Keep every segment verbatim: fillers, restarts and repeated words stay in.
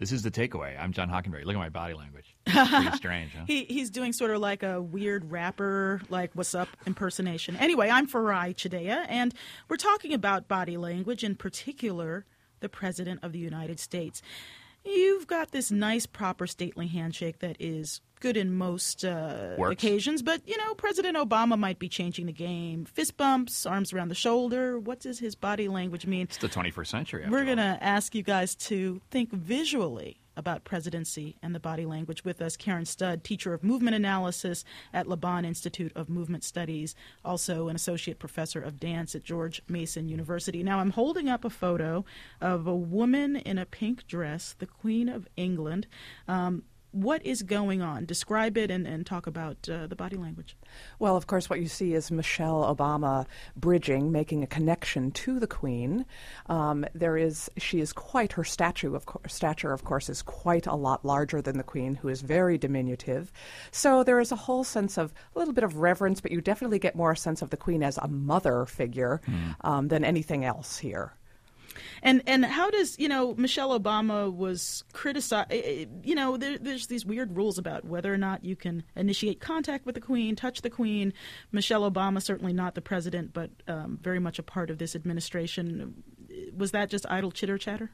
This is the takeaway. I'm John Hockenberry. Look at my body language. Pretty strange, huh? he He's doing sort of like a weird rapper, like, what's up impersonation. Anyway, I'm Farai Chideya, and we're talking about body language, in particular, the President of the United States. You've got this nice, proper, stately handshake that is good in most uh, occasions, but, you know, President Obama might be changing the game. Fist bumps, arms around the shoulder. What does his body language mean? It's the twenty-first century. We're going to ask you guys to think visually about presidency and the body language. With us, Karen Studd, teacher of movement analysis at Laban Institute of Movement Studies, also an associate professor of dance at George Mason University. Now, I'm holding up a photo of a woman in a pink dress, the Queen of England. Um, What is going on? Describe it and, and talk about uh, the body language. Well, of course, what you see is Michelle Obama bridging, making a connection to the Queen. Um, there is, she is quite, her statue of co- stature, of course, is quite a lot larger than the Queen, who is very diminutive. So there is a whole sense of a little bit of reverence, but you definitely get more a sense of the Queen as a mother figure mm. um, than anything else here. And and how does, you know, Michelle Obama was criticized, you know, there, there's these weird rules about whether or not you can initiate contact with the Queen, touch the Queen. Michelle Obama, certainly not the president, but um, very much a part of this administration. Was that just idle chitter-chatter?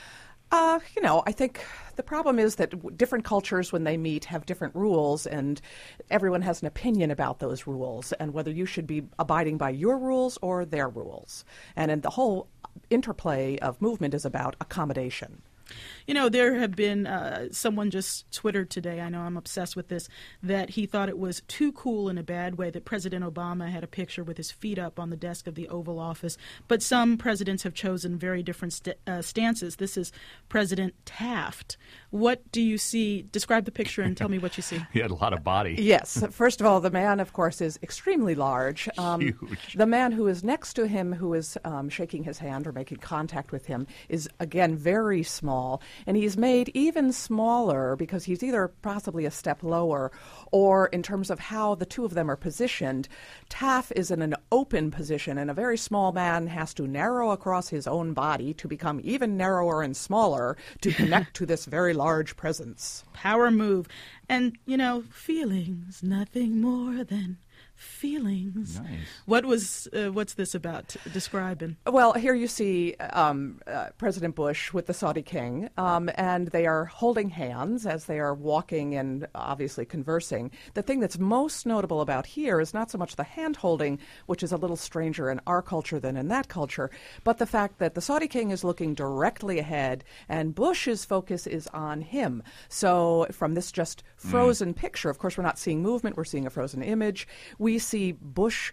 Uh, you know, I think the problem is that w- different cultures, when they meet, have different rules, and everyone has an opinion about those rules and whether you should be abiding by your rules or their rules. And, and the whole interplay of movement is about accommodation. You know, there have been, uh, someone just Twittered today, I know I'm obsessed with this, that he thought it was too cool in a bad way that President Obama had a picture with his feet up on the desk of the Oval Office. But some presidents have chosen very different st- uh, stances. This is President Taft. What do you see? Describe the picture and tell me what you see. He had a lot of body. Yes. First of all, the man, of course, is extremely large. Um, Huge. The man who is next to him, who is um, shaking his hand or making contact with him, is, again, very small. And he's made even smaller because he's either possibly a step lower or in terms of how the two of them are positioned. Taft is in an open position, and a very small man has to narrow across his own body to become even narrower and smaller to connect to this very large presence. Power move. And, you know, feelings, nothing more than feelings. Nice. What was, uh, what's this about? Describing. Well, here you see um, uh, President Bush with the Saudi king, um, and they are holding hands as they are walking and obviously conversing. The thing that's most notable about here is not so much the hand holding, which is a little stranger in our culture than in that culture, but the fact that the Saudi king is looking directly ahead and Bush's focus is on him. So from this just frozen mm. picture, of course, we're not seeing movement, we're seeing a frozen image. We see Bush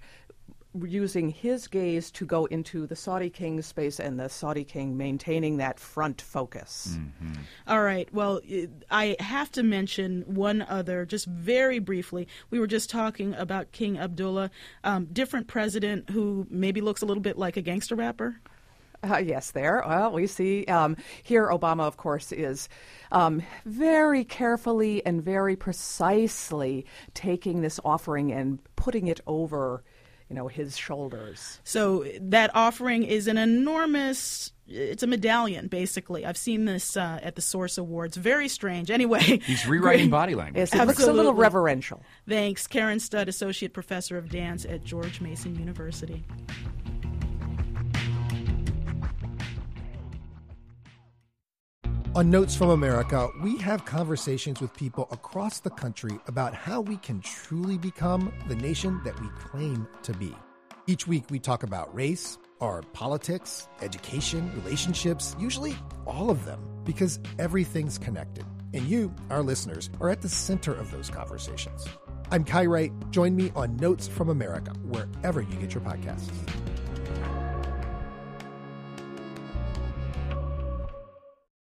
using his gaze to go into the Saudi king's space and the Saudi king maintaining that front focus. Mm-hmm. All right. Well, I have to mention one other, just very briefly. We were just talking about King Abdullah, um, different president who maybe looks a little bit like a gangster rapper. Uh, yes, there. Well, we see um, here Obama, of course, is um, very carefully and very precisely taking this offering and putting it over, you know, his shoulders. So that offering is an enormous, it's a medallion, basically. I've seen this uh, at the Source Awards. Very strange. Anyway. He's rewriting body language. Yes, it looks a little reverential. Thanks. Karen Studd, Associate Professor of Dance at George Mason University. On Notes from America, we have conversations with people across the country about how we can truly become the nation that we claim to be. Each week we talk about race, or politics, education, relationships, usually all of them, because everything's connected. And you, our listeners, are at the center of those conversations. I'm Kai Wright. Join me on Notes from America, wherever you get your podcasts.